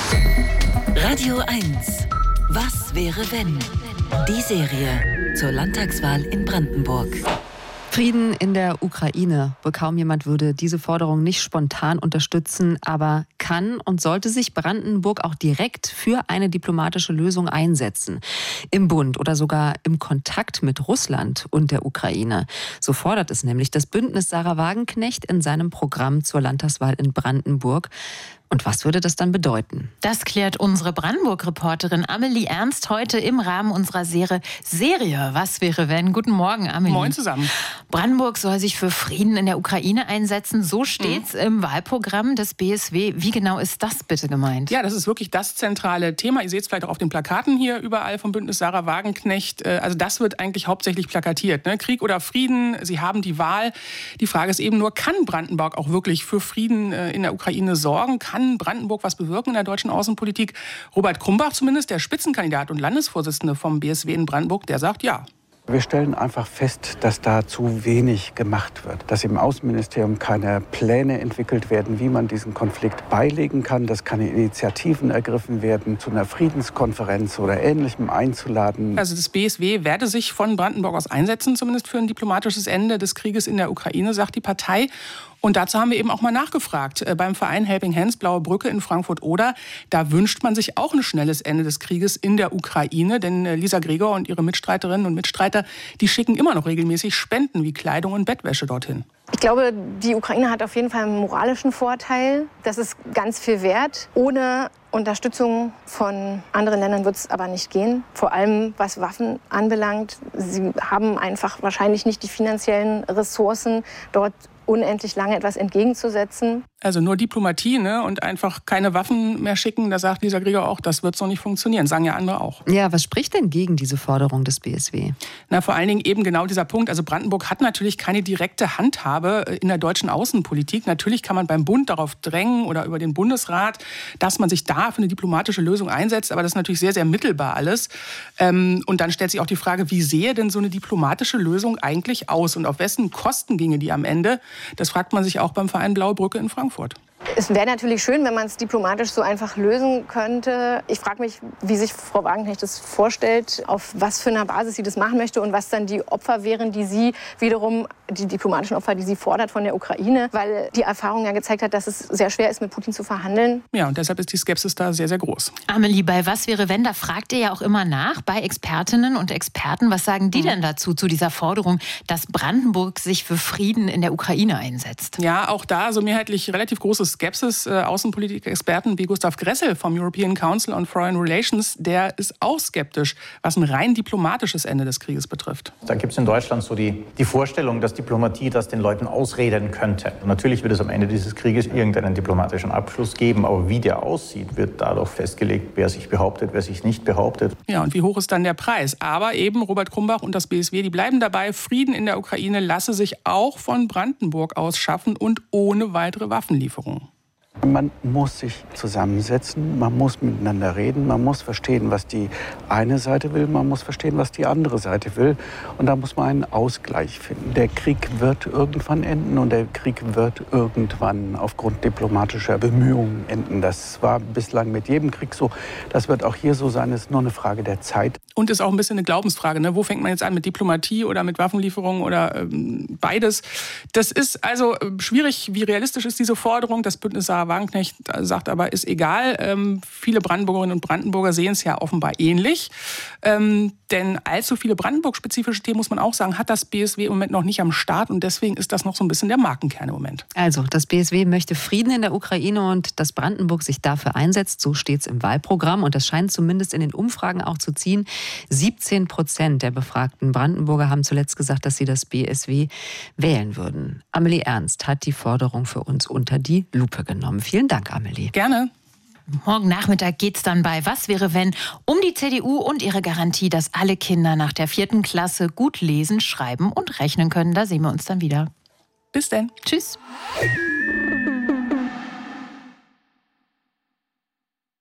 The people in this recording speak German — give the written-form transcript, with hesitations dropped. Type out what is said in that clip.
Radio 1. Was wäre wenn? Die Serie zur Landtagswahl in Brandenburg. Frieden in der Ukraine. Wohl kaum jemand würde diese Forderung nicht spontan unterstützen, aber kann und sollte sich Brandenburg auch direkt für eine diplomatische Lösung einsetzen. Im Bund oder sogar im Kontakt mit Russland und der Ukraine. So fordert es nämlich das Bündnis Sahra Wagenknecht in seinem Programm zur Landtagswahl in Brandenburg. Und was würde das dann bedeuten? Das klärt unsere Brandenburg-Reporterin Amelie Ernst heute im Rahmen unserer Serie Was wäre wenn? Guten Morgen, Amelie. Moin zusammen. Brandenburg soll sich für Frieden in der Ukraine einsetzen. So steht's im Wahlprogramm des BSW. Wie genau ist das bitte gemeint? Ja, das ist wirklich das zentrale Thema. Ihr seht es vielleicht auch auf den Plakaten hier überall vom Bündnis Sahra Wagenknecht. Also das wird eigentlich hauptsächlich plakatiert. Ne? Krieg oder Frieden, Sie haben die Wahl. Die Frage ist eben nur, kann Brandenburg auch wirklich für Frieden in der Ukraine sorgen? Kann Brandenburg was bewirken in der deutschen Außenpolitik? Robert Krumbach zumindest, der Spitzenkandidat und Landesvorsitzende vom BSW in Brandenburg, der sagt ja. Wir stellen einfach fest, dass da zu wenig gemacht wird. Dass im Außenministerium keine Pläne entwickelt werden, wie man diesen Konflikt beilegen kann. Dass keine Initiativen ergriffen werden, zu einer Friedenskonferenz oder Ähnlichem einzuladen. Also das BSW werde sich von Brandenburg aus einsetzen, zumindest für ein diplomatisches Ende des Krieges in der Ukraine, sagt die Partei. Und dazu haben wir eben auch mal nachgefragt. Beim Verein Helping Hands Blaue Brücke in Frankfurt-Oder, da wünscht man sich auch ein schnelles Ende des Krieges in der Ukraine. Denn Lisa Gregor und ihre Mitstreiterinnen und Mitstreiter, die schicken immer noch regelmäßig Spenden wie Kleidung und Bettwäsche dorthin. Ich glaube, die Ukraine hat auf jeden Fall einen moralischen Vorteil. Das ist ganz viel wert. Ohne Unterstützung von anderen Ländern wird es aber nicht gehen. Vor allem was Waffen anbelangt. Sie haben einfach wahrscheinlich nicht die finanziellen Ressourcen, dort unendlich lange etwas entgegenzusetzen. Also nur Diplomatie, ne? Und einfach keine Waffen mehr schicken, da sagt Lisa Gregor auch, das wird so nicht funktionieren, sagen ja andere auch. Ja, was spricht denn gegen diese Forderung des BSW? Na, vor allen Dingen eben genau dieser Punkt. Also Brandenburg hat natürlich keine direkte Handhabe in der deutschen Außenpolitik. Natürlich kann man beim Bund darauf drängen oder über den Bundesrat, dass man sich da für eine diplomatische Lösung einsetzt. Aber das ist natürlich sehr, sehr mittelbar alles. Und dann stellt sich auch die Frage, wie sähe denn so eine diplomatische Lösung eigentlich aus? Und auf wessen Kosten ginge die am Ende? Das fragt man sich auch beim Verein Blaue Brücke in Frankfurt. Es wäre natürlich schön, wenn man es diplomatisch so einfach lösen könnte. Ich frage mich, wie sich Frau Wagenknecht das vorstellt, auf was für einer Basis sie das machen möchte und was dann die Opfer wären, die sie wiederum, die diplomatischen Opfer, die sie fordert von der Ukraine, weil die Erfahrung ja gezeigt hat, dass es sehr schwer ist, mit Putin zu verhandeln. Ja, und deshalb ist die Skepsis da sehr, sehr groß. Amelie, bei Was wäre wenn, da fragt ihr ja auch immer nach bei Expertinnen und Experten. Was sagen die denn dazu, zu dieser Forderung, dass Brandenburg sich für Frieden in der Ukraine einsetzt? Ja, auch da so mehrheitlich relativ große Skepsis. Außenpolitik-Experten wie Gustav Gressel vom European Council on Foreign Relations, der ist auch skeptisch, was ein rein diplomatisches Ende des Krieges betrifft. Da gibt es in Deutschland so die Vorstellung, dass Diplomatie das den Leuten ausreden könnte. Und natürlich wird es am Ende dieses Krieges irgendeinen diplomatischen Abschluss geben, aber wie der aussieht, wird dadurch festgelegt, wer sich behauptet, wer sich nicht behauptet. Ja, und wie hoch ist dann der Preis? Aber eben Robert Krumbach und das BSW, die bleiben dabei, Frieden in der Ukraine lasse sich auch von Brandenburg aus schaffen und ohne weitere Waffenlieferungen. Man muss sich zusammensetzen, man muss miteinander reden, man muss verstehen, was die eine Seite will, man muss verstehen, was die andere Seite will. Und da muss man einen Ausgleich finden. Der Krieg wird irgendwann enden und der Krieg wird irgendwann aufgrund diplomatischer Bemühungen enden. Das war bislang mit jedem Krieg so. Das wird auch hier so sein. Es ist nur eine Frage der Zeit. Und ist auch ein bisschen eine Glaubensfrage, ne? Wo fängt man jetzt an, mit Diplomatie oder mit Waffenlieferungen oder beides? Das ist also schwierig. Wie realistisch ist diese Forderung? Das Bündnis Sahra Wagenknecht sagt aber, ist egal. Viele Brandenburgerinnen und Brandenburger sehen es ja offenbar ähnlich. Denn allzu viele Brandenburg-spezifische Themen, muss man auch sagen, hat das BSW im Moment noch nicht am Start. Und deswegen ist das noch so ein bisschen der Markenkern im Moment. Also, das BSW möchte Frieden in der Ukraine und dass Brandenburg sich dafür einsetzt. So steht es im Wahlprogramm. Und das scheint zumindest in den Umfragen auch zu ziehen. 17% der befragten Brandenburger haben zuletzt gesagt, dass sie das BSW wählen würden. Amelie Ernst hat die Forderung für uns unter die Lupe genommen. Vielen Dank, Amelie. Gerne. Morgen Nachmittag geht's dann bei Was wäre wenn um die CDU und ihre Garantie, dass alle Kinder nach der 4. Klasse gut lesen, schreiben und rechnen können. Da sehen wir uns dann wieder. Bis dann. Tschüss.